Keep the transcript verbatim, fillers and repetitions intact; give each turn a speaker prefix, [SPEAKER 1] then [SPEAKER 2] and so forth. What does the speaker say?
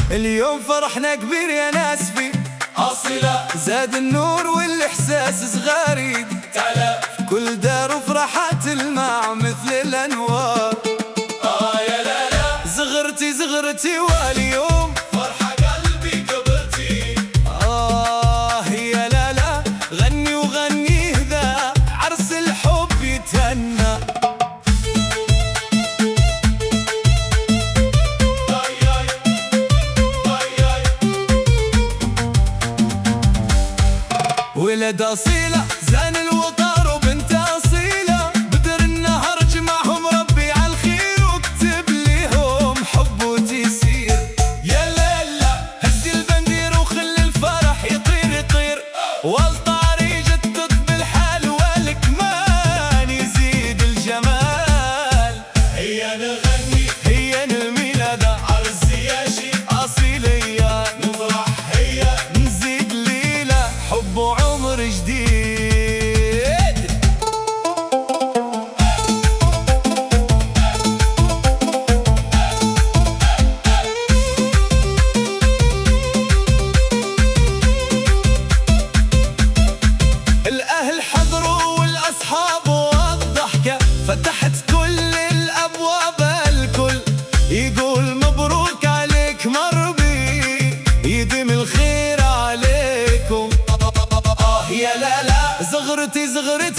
[SPEAKER 1] اليوم فرحنا كبير يا ناس فيه
[SPEAKER 2] أصيلة،
[SPEAKER 1] زاد النور والإحساس صغاريد
[SPEAKER 2] تعالى
[SPEAKER 1] في كل دار وفرحات الماع مثل الأنوار.
[SPEAKER 2] آه يا لا لا
[SPEAKER 1] زغرتي زغرتي واليوم
[SPEAKER 2] فرحة قلبي كبرتي.
[SPEAKER 1] آه يا لا لا غني وغني ذا عرس الحب يتهنى. ولد أصيلة زان الوطار وبنت أصيلة، بدر النهر جمعهم ربي عالخير وكتب ليهم حب وتيسير.
[SPEAKER 2] يا ليلى
[SPEAKER 1] هز البندير وخلي الفرح يطير يطير، والطاري جدد بالحال والكمان يزيد الجمال.
[SPEAKER 2] هيا نغني
[SPEAKER 1] هيا الميلاد
[SPEAKER 2] عرس يا شيخ
[SPEAKER 1] أصيلية،
[SPEAKER 2] نفرح هيا
[SPEAKER 1] نزيد ليلة حب وعمر جديد. الأهل حضروا والأصحاب والضحكة فتحت كل الأبواب، الكل يقول مبروك عليك مربي يديم الخير عليكم. آه يا لا لا زغرتي زغرتي